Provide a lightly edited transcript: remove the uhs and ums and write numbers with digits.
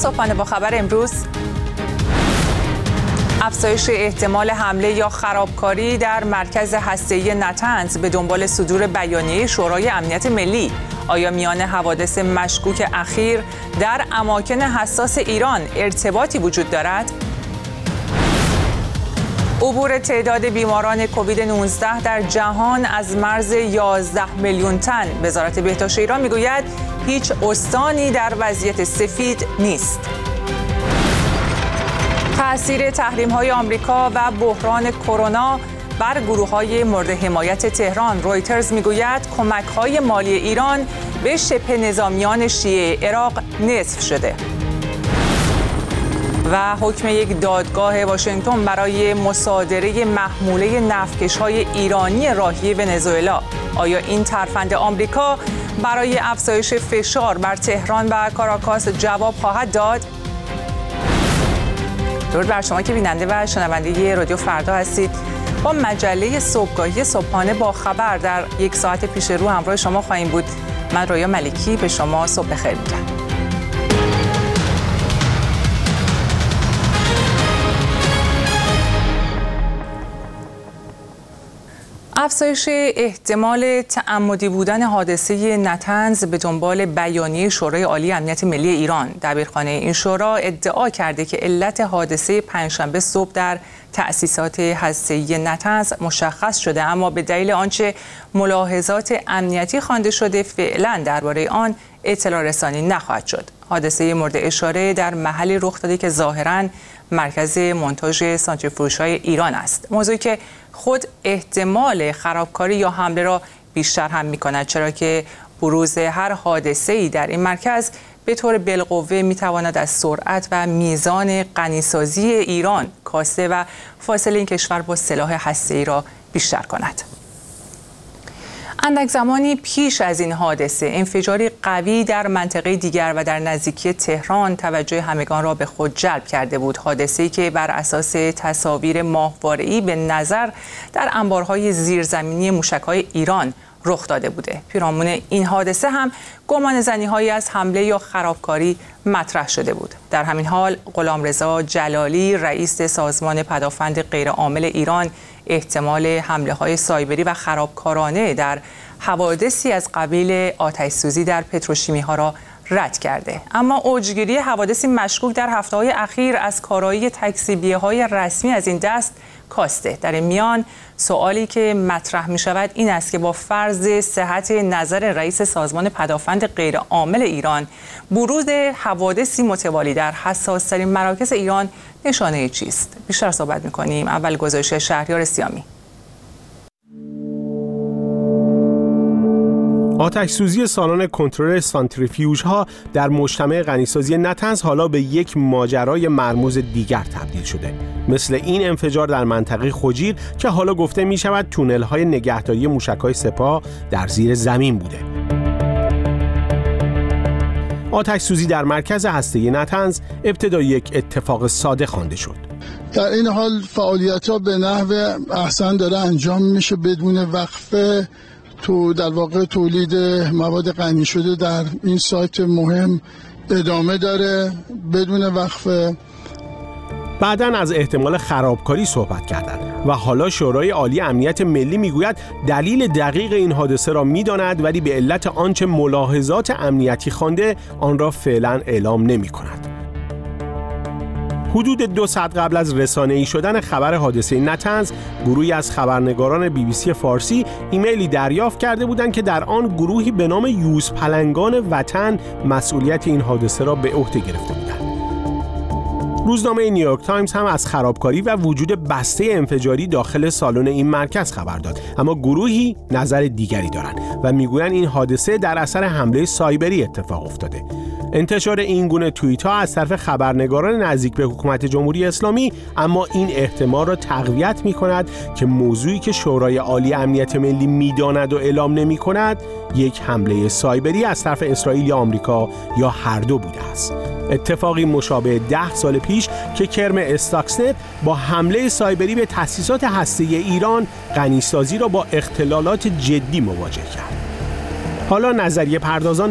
صبحانه با خبر امروز: افزایش احتمال حمله یا خرابکاری در مرکز هسته‌ای نطنز به دنبال صدور بیانیه شورای امنیت ملی. آیا میان حوادث مشکوک اخیر در اماکن حساس ایران ارتباطی وجود دارد؟ عبور تعداد بیماران کووید 19 در جهان از مرز 11 میلیون تن. وزارت بهداشت ایران میگوید هیچ استانی در وضعیت سفید نیست. تأثیر تحریم‌های آمریکا و بحران کرونا بر گروه‌های مورد حمایت تهران. رویترز میگوید کمک‌های مالی ایران به شبه نظامیان شیعه عراق نصف شده. و حکم یک دادگاه واشنگتن برای مصادره محموله نفتکش‌های ایرانی راهی ونزوئلا. آیا این ترفند آمریکا برای افزایش فشار بر تهران و کاراکاس جواب خواهد داد؟ درود بر شما که بیننده و شنونده رادیو فردا هستید. با مجله صبحگاهی صبحانه با خبر در یک ساعت پیش رو همراه شما خواهیم بود. من رویا ملکی به شما صبح بخیر میگم. افزایش احتمال تعمدی بودن حادثه نطنز به دنبال بیانیه شورای عالی امنیت ملی ایران. دبیرخانه این شورا ادعا کرده که علت حادثه پنجشنبه صبح در تأسیسات هسته‌ای نطنز مشخص شده، اما به دلیل آنچه ملاحظات امنیتی خوانده شده فعلا درباره آن اطلاع رسانی نخواهد شد. حادثه مورد اشاره در محلی رخ داده که ظاهراً مرکز مونتاژ سانتریفیوژهای ایران است، موضوعی که خود احتمال خرابکاری یا حمله را بیشتر هم می‌کند، چرا که بروز هر حادثه‌ای در این مرکز به طور بالقوه می‌تواند از سرعت و میزان غنیسازی ایران کاسته و فاصله این کشور با سلاح هسته‌ای را بیشتر کند. اندک زمانی پیش از این حادثه انفجاری قوی در منطقه دیگر و در نزدیکی تهران توجه همگان را به خود جلب کرده بود. حادثه‌ای که بر اساس تصاویر ماهواره‌ای به نظر در انبارهای زیرزمینی موشک‌های ایران رخ داده بوده. پیرامون این حادثه هم گمانه‌زنی‌هایی از حمله یا خرابکاری مطرح شده بود. در همین حال غلامرضا جلالی رئیس سازمان پدافند غیرعامل ایران احتمال حمله‌های سایبری و خرابکارانه در حوادثی از قبیل آتش‌سوزی در پتروشیمی‌ها را رد کرده. اما اوجگیری حوادثی مشکوک در هفته‌های اخیر از کارایی تکذیبیه‌های رسمی از این دست کاسته. در این میان سوالی که مطرح می شود این است که با فرض صحت نظر رئیس سازمان پدافند غیرعامل ایران، بروز حوادثی متوالی در حساس‌ترین مراکز ایران نشانه چیست؟ بیشتر صحبت می‌کنیم. اول گزارش شهریار سیامی. آتش‌سوزی سالن کنترل سانتریفیوژها در مجتمع غنیسازی نطنز حالا به یک ماجرای مرموز دیگر تبدیل شده. مثل این انفجار در منطقه خجیر که حالا گفته می شود تونل‌های نگهداری موشک‌های سپاه در زیر زمین بوده. آتش‌سوزی در مرکز هسته‌ای نطنز ابتدا یک اتفاق ساده خوانده شد. در این حال فعالیت‌ها به نحو احسن داره انجام میشه بدون وقفه. تو در واقع تولید مواد غنی شده در این سایت مهم ادامه داره بدون وقفه. بعداً از احتمال خرابکاری صحبت کردند و حالا شورای عالی امنیت ملی میگوید دلیل دقیق این حادثه را میداند، ولی به علت آنچه ملاحظات امنیتی خوانده آن را فعلا اعلام نمی کند. حدود 2 ساعت قبل از رسانه‌ای شدن خبر حادثه نطنز، گروهی از خبرنگاران BBC فارسی ایمیلی دریافت کرده بودند که در آن گروهی به نام یوزپلنگان وطن مسئولیت این حادثه را به عهده گرفته بودند. روزنامه نیویورک تایمز هم از خرابکاری و وجود بسته انفجاری داخل سالن این مرکز خبر داد، اما گروهی نظر دیگری دارند و میگویند این حادثه در اثر حمله سایبری اتفاق افتاده. انتشار این گونه توییت ها از طرف خبرنگاران نزدیک به حکومت جمهوری اسلامی اما این احتمال را تقویت می کند که موضوعی که شورای عالی امنیت ملی می داند و اعلام نمی کند یک حمله سایبری از طرف اسرائیل یا آمریکا یا هر دو بوده است. اتفاقی مشابه 10 سال پیش که کرم استاکسنت با حمله سایبری به تأسیسات هسته‌ای ایران غنیسازی را با اختلالات جدی مواجه کرد. حالا نظریه پردازان